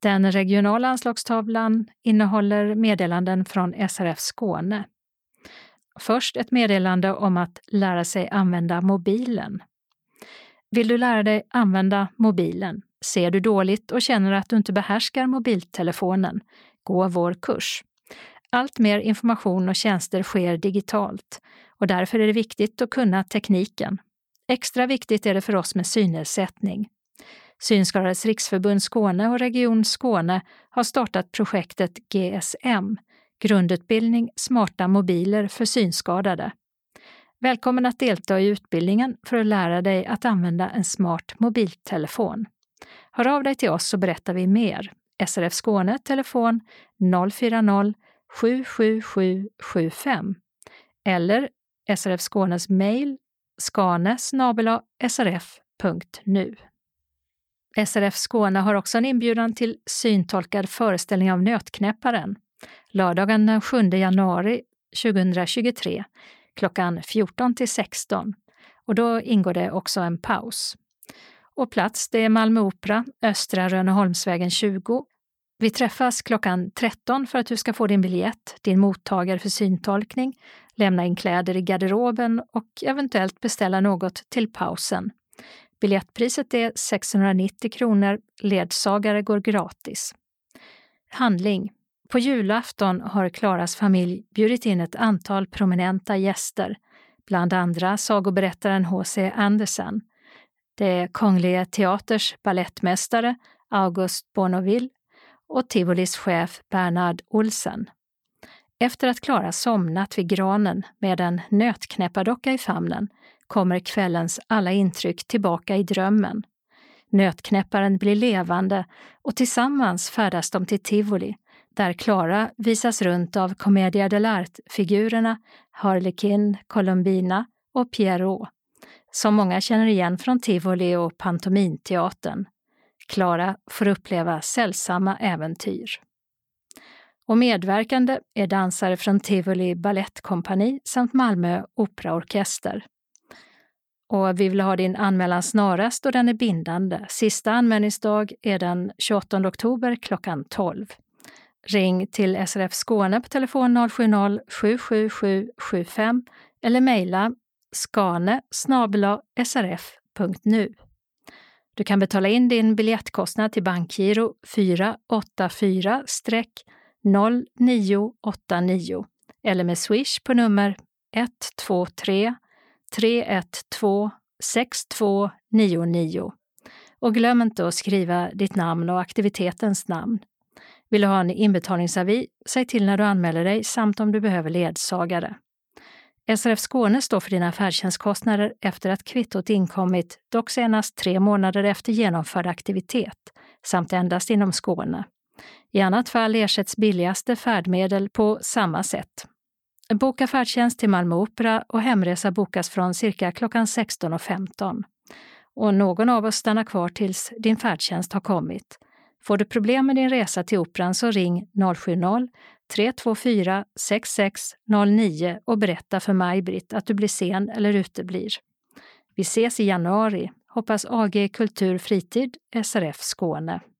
Den regionala anslagstavlan innehåller meddelanden från SRF Skåne. Först ett meddelande om att lära sig använda mobilen. Vill du lära dig använda mobilen? Ser du dåligt och känner att du inte behärskar mobiltelefonen? Gå vår kurs. Allt mer information och tjänster sker digitalt och därför är det viktigt att kunna tekniken. Extra viktigt är det för oss med synnedsättning. Synskadades riksförbund Skåne och Region Skåne har startat projektet GSM, grundutbildning smarta mobiler för synskadade. Välkommen att delta i utbildningen för att lära dig att använda en smart mobiltelefon. Hör av dig till oss så berättar vi mer. SRF Skåne, telefon 040 777 75 eller SRF Skånes mejl skane@srf.nu. SRF Skåne har också en inbjudan till syntolkad föreställning av Nötknäpparen. Lördagen den 7 januari 2023 klockan 14-16 och då ingår det också en paus. Och plats det är Malmö Opera, Östra Rönneholmsvägen 20. Vi träffas klockan 13 för att du ska få din biljett, din mottagare för syntolkning, lämna in kläder i garderoben och eventuellt beställa något till pausen. Biljettpriset är 690 kronor, ledsagare går gratis. Handling. På julafton har Klaras familj bjudit in ett antal prominenta gäster, bland andra sagoberättaren H.C. Andersen. Det är Kungliga Teaters ballettmästare August Bournonville och Tivolis chef Bernhard Olsen. Efter att Klara somnat vid granen med en nötknäppardocka i famnen kommer kvällens alla intryck tillbaka i drömmen. Nötknäpparen blir levande och tillsammans färdas de till Tivoli, där Klara visas runt av Commedia dell'arte-figurerna Harlequin, Colombina och Pierrot, som många känner igen från Tivoli och pantominteatern. Klara får uppleva sällsamma äventyr. Och medverkande är dansare från Tivoli Ballettkompani samt Malmö Operaorkester. Och vi vill ha din anmälan snarast och den är bindande. Sista anmälningsdag är den 28 oktober klockan 12. Ring till SRF Skåne på telefon 070 777 75 eller mejla skane@srf.nu. Du kan betala in din biljettkostnad till bankgiro 484-0989 eller med Swish på nummer 123 312 6299. Och glöm inte att skriva ditt namn och aktivitetens namn. Vill du ha en inbetalningsavi, säg till när du anmäler dig samt om du behöver ledsagare. SRF Skåne står för dina färdtjänstkostnader efter att kvittot inkommit, dock senast 3 månader efter genomförd aktivitet, samt endast inom Skåne. I annat fall ersätts billigaste färdmedel på samma sätt. Boka färdtjänst till Malmö Opera och hemresa bokas från cirka klockan 16:15. Och någon av oss stannar kvar tills din färdtjänst har kommit. Får du problem med din resa till Operan så ring 070-324 6609 och berätta för Maj-Britt att du blir sen eller uteblir. Vi ses i januari. Hoppas AG Kultur Fritid, SRF Skåne.